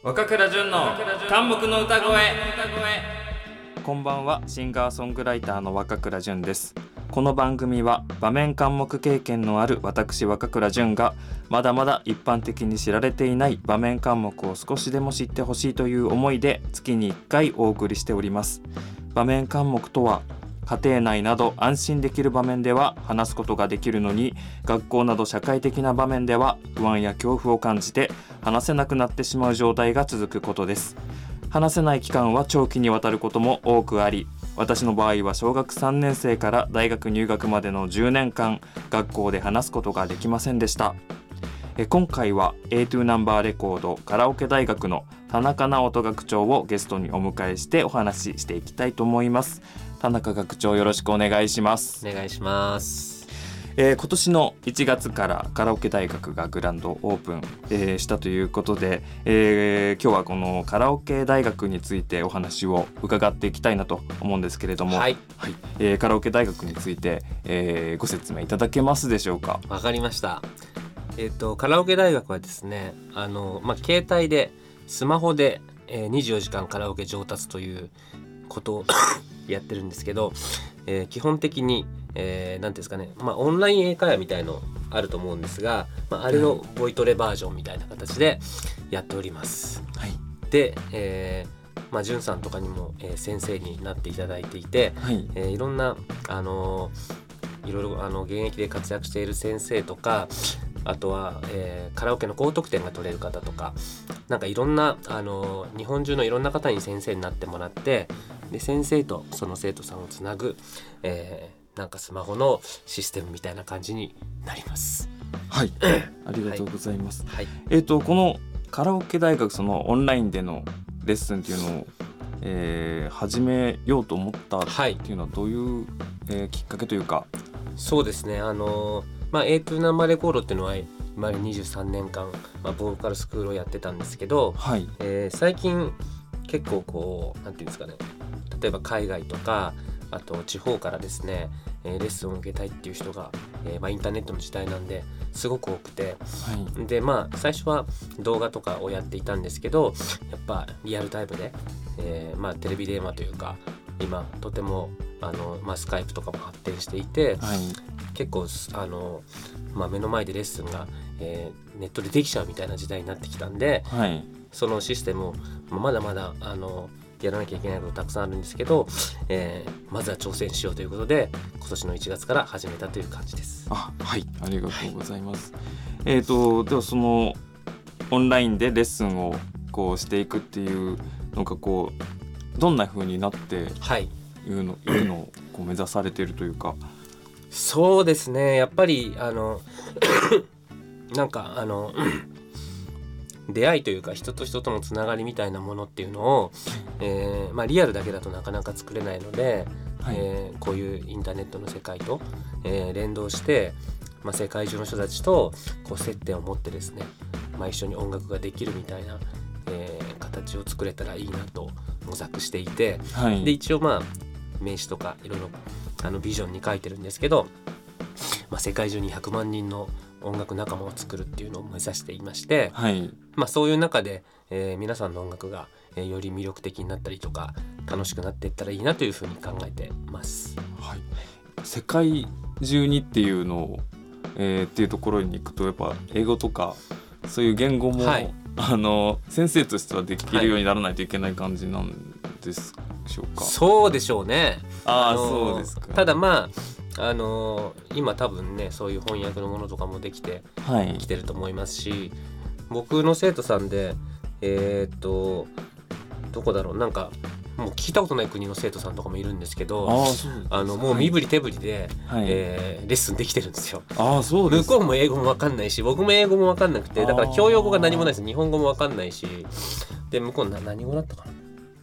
若倉順の韓木の歌声。こんばんは、シンガーソングライターの若倉順です。この番組は場面監目経験のある私若倉順がまだまだ一般的に知られていない場面監目を少しでも知ってほしいという思いで月に1回お送りしております。場面監目とは、家庭内など安心できる場面では話すことができるのに、学校など社会的な場面では不安や恐怖を感じて話せなくなってしまう状態が続くことです。話せない期間は長期にわたることも多くあり、私の場合は小学3年生から大学入学までの10年間学校で話すことができませんでした。今回は A2 ナンバーレコードカラオケ大学の田中直人学長をゲストにお迎えしてお話ししていきたいと思います。田中学長、よろしくお願いします。 お願いします。 今年の1月からカラオケ大学がグランドオープン、したということで、今日はこのカラオケ大学についてお話を伺っていきたいなと思うんですけれども、 はい、 カラオケ大学について、ご説明いただけますでしょうか。 わかりました。カラオケ大学はですね、携帯でスマホで、24時間カラオケ上達ということをやってるんですけど、基本的に、なんていうんですかね、オンライン英会話みたいのあると思うんですが、あれのボイトレバージョンみたいな形でやっております。 はい、 で、じゅんさんとかにも、先生になっていただいていて、 はい、 いろんないろいろ現役で活躍している先生とか、あとは、カラオケの高得点が取れる方とか、なんかいろんな日本中のいろんな方に先生になってもらって、で先生とその生徒さんをつなぐ、なんかスマホのシステムみたいな感じになります。 はい、ありがとうございます。 はい、 このカラオケ大学、そのオンラインでのレッスンっていうのを、始めようと思ったっていうのはどういう、きっかけというか。 そうですね、A2 ナンバーレコードっていうのは今まで23年間、ボーカルスクールをやってたんですけど、 はい、 最近結構こうなんていうんですかね、例えば海外とかあと地方からですね、レッスンを受けたいっていう人が、インターネットの時代なんですごく多くて、 はい、 で最初は動画とかをやっていたんですけど、やっぱリアルタイムで、テレビ電話というか今とてもスカイプとかも発展していて、 はい、 結構目の前でレッスンが、ネットでできちゃうみたいな時代になってきたんで、 はい、 そのシステムをまだまだやらなきゃいけないことたくさんあるんですけど、まずは挑戦しようということで今年の1月から始めたという感じです。 はい、ありがとうございます。ではそのオンラインでレッスンをこうしていくっていうのがこうどんな風になっていくのをこう目指されているというか。 そうですね、やっぱりなんか出会いというか人と人とのつながりみたいなものっていうのを、リアルだけだとなかなか作れないので、 はい、 こういうインターネットの世界と、連動して、世界中の人たちとこう接点を持ってですね、一緒に音楽ができるみたいな、形を作れたらいいなと模索していて、 はい、 で一応名刺とかいろいろビジョンに書いてるんですけど、世界中に100万人の音楽仲間を作るっていうのを目指していまして、 はい、 そういう中で、皆さんの音楽が、より魅力的になったりとか楽しくなっていったらいいなというふうに考えてます。 はい、世界中にっていうのを、っていうところに行くとやっぱ英語とかそういう言語も、 はい、 先生としてはできるようにならないといけない感じなんですでしょうか。 そうでしょうね。 そうですか。 ただ今多分ね、そういう翻訳のものとかもできてきてると思いますし、僕の生徒さんでどこだろう、なんかもう聞いたことない国の生徒さんとかもいるんですけど、もう身振り手振りで、レッスンできてるんですよ。 そうです。 向こうも英語も分かんないし、僕も英語も分かんなくて、だから教養語が何もないです。日本語も分かんないし、で向こう何語だったかな、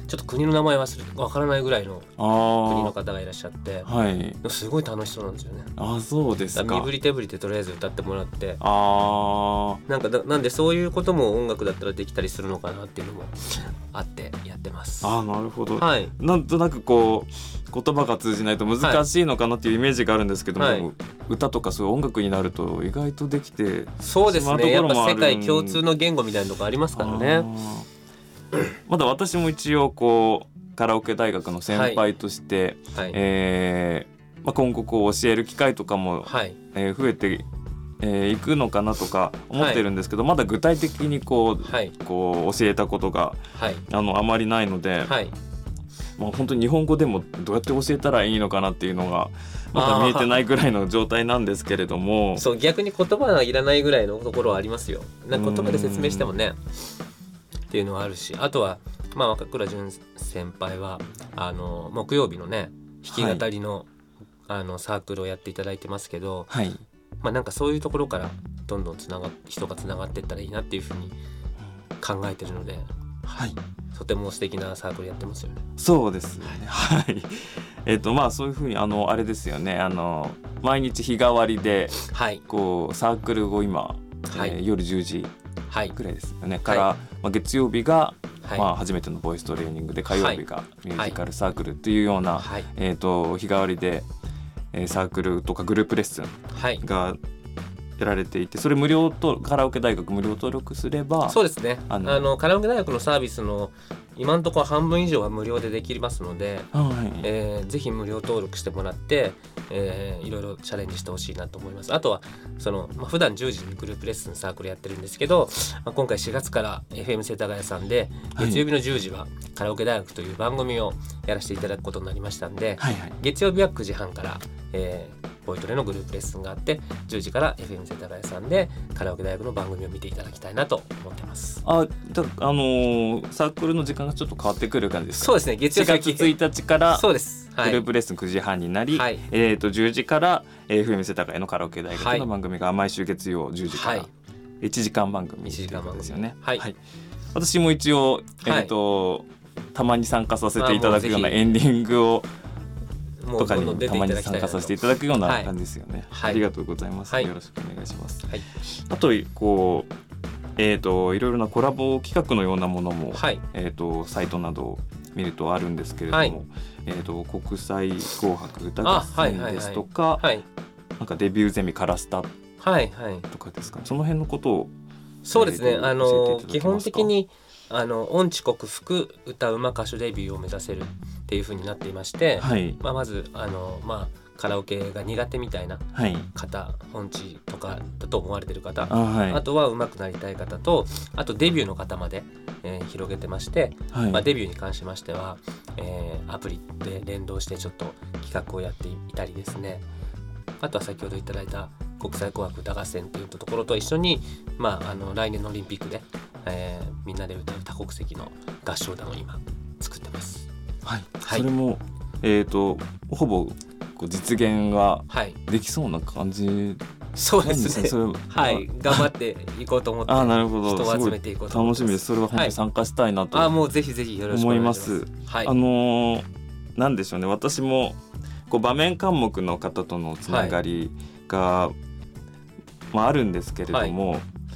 ちょっと国の名前わからないぐらいの国の方がいらっしゃって、 はい、 すごい楽しそうなんですよね。 そうですか。 身振り手振りでとりあえず歌ってもらって、なんでそういうことも音楽だったらできたりするのかなっていうのもあってやってます。 なるほど、 はい、 なんとなくこう言葉が通じないと難しいのかなっていうイメージがあるんですけども、はい、歌とかそういう音楽になると意外とできてそうですね、やっぱ世界共通の言語みたいなとこありますからね。 まだ私も一応こうカラオケ大学の先輩として、はいはい、今後こう教える機会とかも、はい増えていくのかなとか思ってるんですけど、はい、まだ具体的にこう、はい、こう教えたことが、はい、あまりないので、はい本当に日本語でもどうやって教えたらいいのかなっていうのがまだ見えてないぐらいの状態なんですけれども、 そう逆に言葉がいらないぐらいのところはありますよ。言葉で説明してもねっていうのはあるし、あとは若倉淳先輩は木曜日のね弾き語りの、はい、サークルをやっていただいてますけど、はいなんかそういうところからどんどん人がつながっていったらいいなっていうふうに考えてるので、はい、とても素敵なサークルやってますよね。 そうですね、はい、そういうふうにあれですよね、毎日日替わりで、はい、こうサークルを今、はい夜10時くらいですよね、はい、から、月曜日が、はい初めてのボイストレーニングで火曜日がミュージカルサークルっていうような、はい日替わりで、サークルとかグループレッスンがやられていて、それ無料とカラオケ大学無料登録すれば、 そうですね、カラオケ大学のサービスの今のところ半分以上は無料でできますので、はいぜひ無料登録してもらって、いろいろチャレンジしてほしいなと思います。あとは普段10時にグループレッスンサークルやってるんですけど、今回4月から FM 世田谷さんで月曜日の10時はカラオケ大学という番組をやらせていただくことになりましたんで、はいはい、月曜日は9時半から、ボイトレのグループレッスンがあって、10時から FM 世田谷さんでカラオケ大学の番組を見ていただきたいなと思ってます。 サークルの時間がちょっと変わってくる感じですか？ そうですね、月曜日 4月1日からそうです、 グループレッスン9時半になり、はい、10時から FM 世田谷のカラオケ大学の番組が毎週月曜10時から、はい、1時間番組ということですよね。はいはい、私も一応、たまに参加させていただくようなエンディングをとかにたまに参加させていただくような感じですよね。はい、ありがとうございます、はい、よろしくお願いします。はい、あとこういろいろなコラボ企画のようなものも、はいサイトなどを見るとあるんですけれども、はい国際紅白歌合戦ですとか、なんかデビューゼミカラスタとかですか、ね、その辺のことをそうですね、基本的に音痴克服歌うま歌手デビューを目指せるっていう風になっていまして、はいまずカラオケが苦手みたいな方、音痴とかだと思われてる方、あとは上手くなりたい方と、あとデビューの方まで、広げてまして、デビューに関しましては、アプリで連動してちょっと企画をやっていたりですね、あとは先ほどいただいた国際紅白歌合戦というところと一緒に、来年のオリンピックで、みんなで歌う多国籍の合唱団を今作ってます。 はいはい、それも、ほぼ実現ができそうな感じなんですね。 そうですね。はい、頑張っていこうと思ってなるほど、 人を集めていこうと思ってます。 楽しみです。それは本当に参加したいなと、 もうぜひぜひよろしくお願いします。 思います。なんでしょうね、私も場面科目の方とのつながりが、あるんですけれども、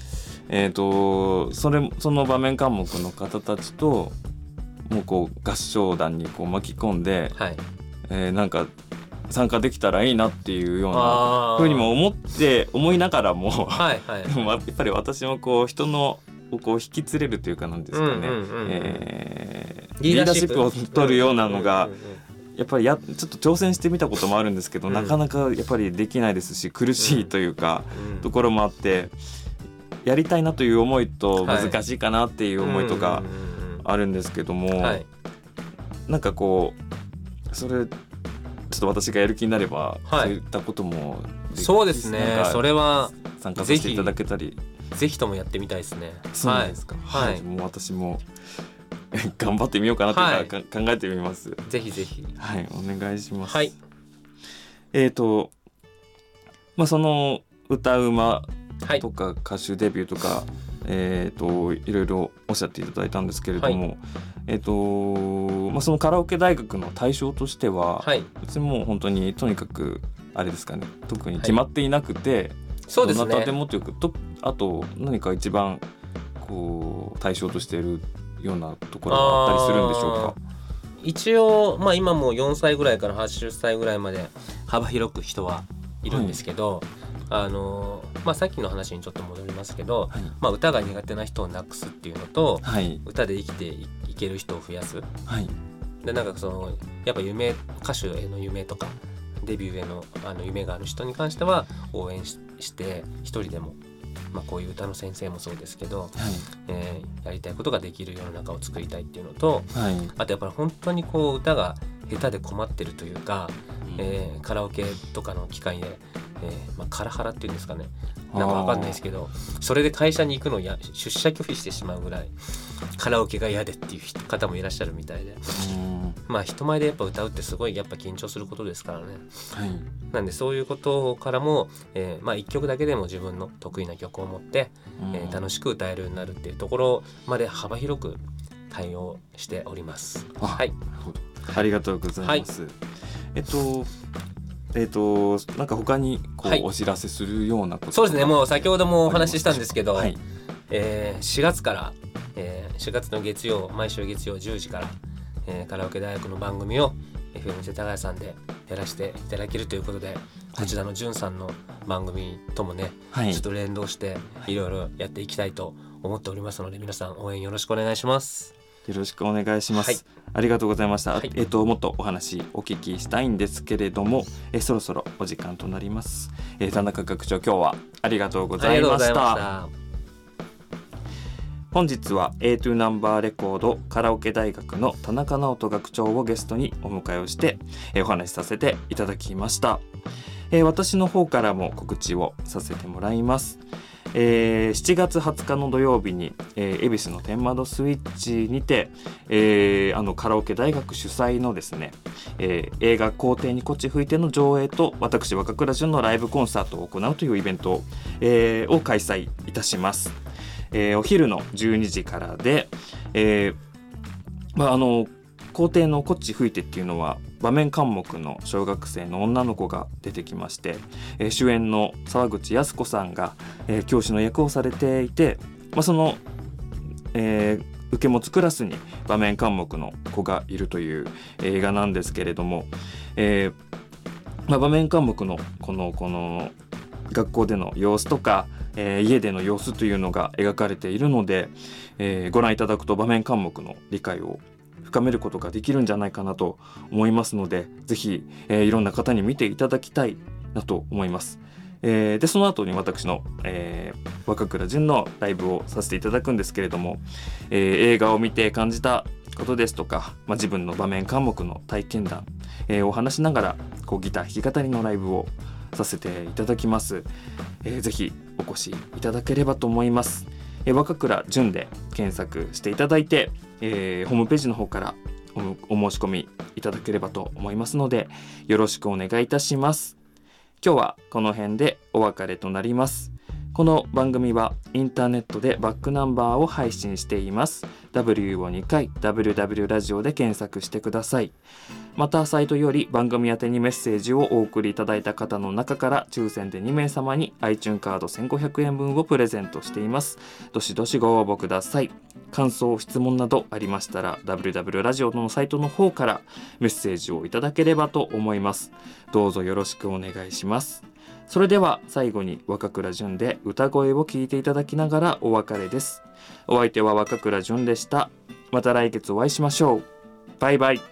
その場面科目の方たちともう合唱団に巻き込んで、なんか参加できたらいいなっていうようなふうにも思いながらも、でもやっぱり私も人の引き連れるというかなんですかね、リーダーシップを取るようなのが、やっぱりちょっと挑戦してみたこともあるんですけど、なかなかやっぱりできないですし、苦しいというか、ところもあって、やりたいなという思いと難しいかなっていう思いとかあるんですけども、なんかそれちょっと私がやる気になれば、そういったこともそうですね、それは参加させていただけたり、 ぜひともやってみたいですね。 そうですか。もう私も頑張ってみようかなというか、考えてみます。 ぜひぜひ、 お願いします。その歌うまとか歌手デビューとかいろいろおっしゃっていただいたんですけれども、そのカラオケ大学の対象としては、別にもう本当にとにかくあれですかね、特に決まっていなくて、 そうですね、 どなたでもというかあと何か一番こう対象としているようなところがあったりするんでしょうか。 一応、今もう4歳ぐらいから80歳ぐらいまで幅広く人はいるんですけど、さっきの話にちょっと戻りますけど、歌が苦手な人をなくすっていうのと、歌で生きていける人を増やす、でなんかやっぱ歌手への夢とかデビューへの夢がある人に関しては応援して一人でも、こういう歌の先生もそうですけど、やりたいことができる世の中を作りたいっていうのと、あとやっぱり本当にこう歌が下手で困ってるというか、カラオケとかの機会で、カラハラっていうんですかね、なんか分かんないですけど、それで会社に行くのや出社拒否してしまうぐらいカラオケが嫌でっていう方もいらっしゃるみたいで、人前でやっぱ歌うってすごいやっぱ緊張することですからね、なんでそういうことからも、一曲だけでも自分の得意な曲を持って、楽しく歌えるようになるっていうところまで幅広く対応しております。 ありがとうございます。なんか他にお知らせするようなこと、 そうですね、もう先ほどもお話ししたんですけど、4月から、4月の月曜、毎週月曜10時から、カラオケ大学の番組を FM 世田谷さんでやらせていただけるということで、こちらのじゅんさんの番組ともね、ちょっと連動していろいろやっていきたいと思っておりますので、皆さん応援よろしくお願いします。 よろしくお願いします。ありがとうございました。もっとお話お聞きしたいんですけれども、そろそろお時間となります。田中学長、今日はありがとうございました。本日は A2 ナンバーレコードカラオケ大学の田中直人学長をゲストにお迎えをして、お話しさせていただきました。私の方からも告知をさせてもらいます。7月20日の土曜日に、恵比寿の天窓スイッチにて、カラオケ大学主催のですね、映画校庭にこっち吹いての上映と、私若倉淳のライブコンサートを行うというイベントを開催いたします。お昼の12時からで、校庭のこっち吹いてっていうのは場面緘黙の小学生の女の子が出てきまして、主演の沢口靖子さんが、教師の役をされていて、その、受け持つクラスに場面緘黙の子がいるという映画なんですけれども、場面緘黙のこの学校での様子とか、家での様子というのが描かれているので、ご覧いただくと場面緘黙の理解を深めることができるんじゃないかなと思いますので、ぜひ、いろんな方に見ていただきたいなと思います。でその後に私の、若倉淳のライブをさせていただくんですけれども、映画を見て感じたことですとか、自分の場面緘黙の体験談、を話しながらギター弾き語りのライブをさせていただきます。ぜひお越しいただければと思います。若倉淳で検索していただいて、ホームページの方からお申し込みいただければと思いますので、よろしくお願いいたします。今日はこの辺でお別れとなります。この番組はインターネットでバックナンバーを配信しています。 W を2回 WW ラジオで検索してください。またサイトより番組宛てにメッセージをお送りいただいた方の中から抽選で2名様に iTunes カード1500円分をプレゼントしています。どしどしご応募ください。感想質問などありましたら WW ラジオのサイトの方からメッセージをいただければと思います。どうぞよろしくお願いします。それでは最後に若倉淳で歌声を聞いていただきながらお別れです。お相手は若倉淳でした。また来月お会いしましょう。バイバイ。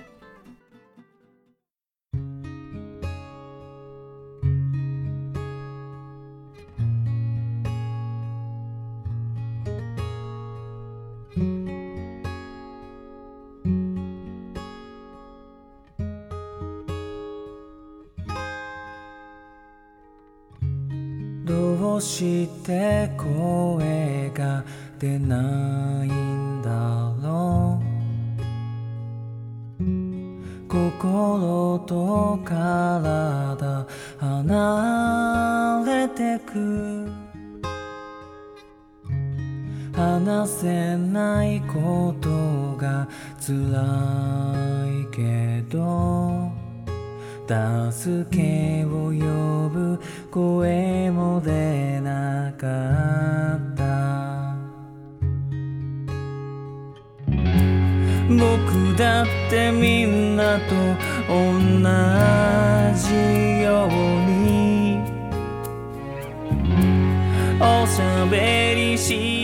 どうして声が出ないんだろう。心と体離れてく。 話せないことが辛いけど助けを呼ぶ声も出なかった。僕だってみんなと同じようにおしゃべりし